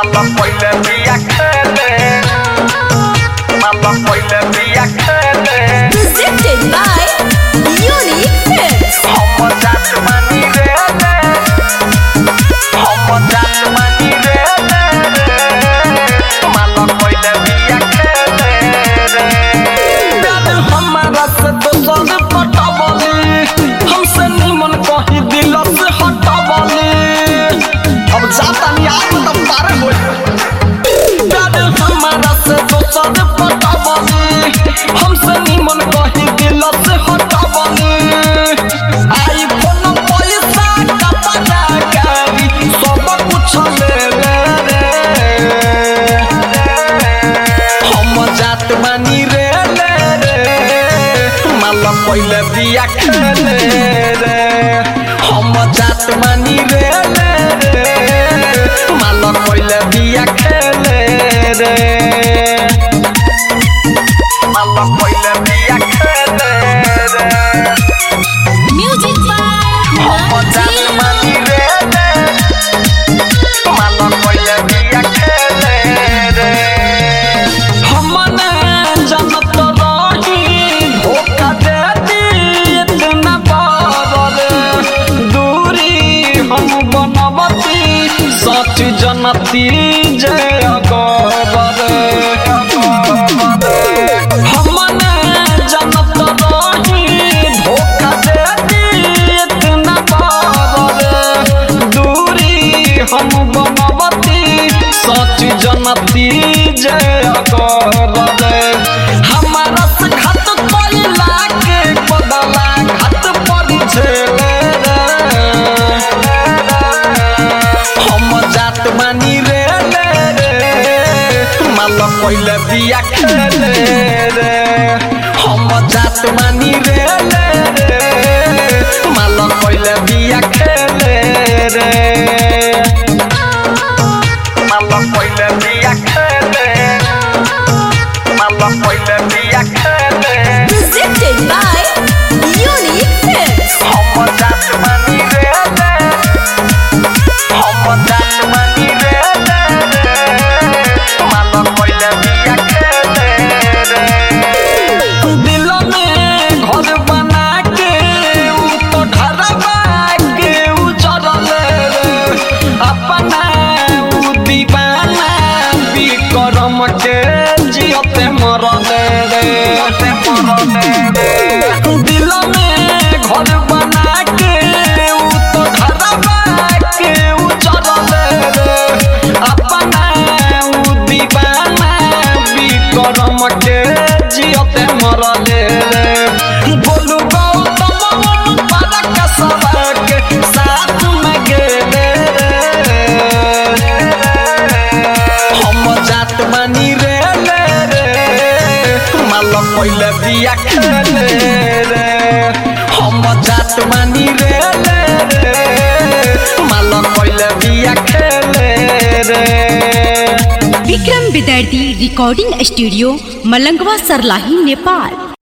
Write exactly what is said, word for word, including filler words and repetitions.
Mama pojle bija kele Mama pojle bija kele Presented by Unique Films. Homo dat mani rele Homo dat mani rele Mama pojle bija kele Bel hamara se dosad patavali Humse niman kahi dil se hatavali Ab jata nahi aaj tab tare hoye Bel hamara se dosad patavali Humse niman kahi dil se hatavali iPhone paisa ka pada kari sab kuch le le re Hum jat bani re le re Mala pojle biya khele re Hum jat bani re le re Mala pojle biya khele re Mala pojle biya khele re Music by Homo dat mani rele Mala pojle biya khele re Humne janat rahi dhoka deti itna bar duri hum banavati sach janati jay agar Humne janat rahi dhoka deti itna bar duri hum banavati sach janati jay agar हमारा से घात कोइला के बदला घात पड़ी झेले रे हम जात मानी रे ले रे माला कोइले बिया खेले रे हम जात मानी रे ले रे माला कोइले बिया खेले रे माला कोइले बिया खेले Mama pojle bija kele Presented by Unique Films. Homo dat mani rele Homo dat mani rele Mama pojle bija kele दिल में घर बना के उ तो घरवा के उजड़ल रे अपना उ दीवाना विक्रम के जियते मरल रे दिल में घर बना के उ तो घरवा के उजड़ल रे अपना उ दीवाना विक्रम के जियते मरल रे बोलू गौतम पारा कसवा के साथ में गेले रे हम जात मानी रे ले रे माला पojle बिया खेले रे हम जात मानी रे ले रे माला पojle बिया खेले रे विक्रम विद्यार्थी रिकॉर्डिंग स्टूडियो मलंगवा सरलाही नेपाल।